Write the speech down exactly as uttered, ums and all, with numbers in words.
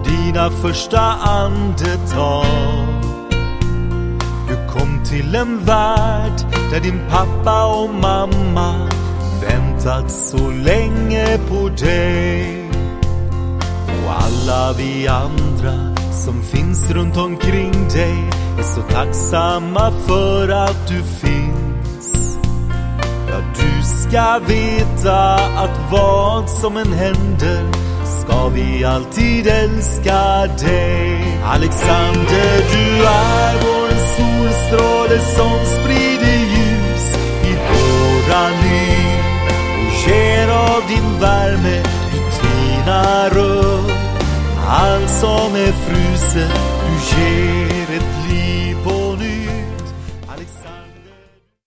dina första andetag. Du kom till en värld där din pappa och mamma väntat så länge på dig. Och alla vi andra som finns runt omkring dig är så tacksamma för att du finns. Ja, du ska veta att vad som än händer ska vi alltid älska dig. Alexander, du är vår solstråle som sprider ljus i våra liv och ger av din värme. Du tinar upp allt som är fruset, du ger ett liv på nytt. Alexander.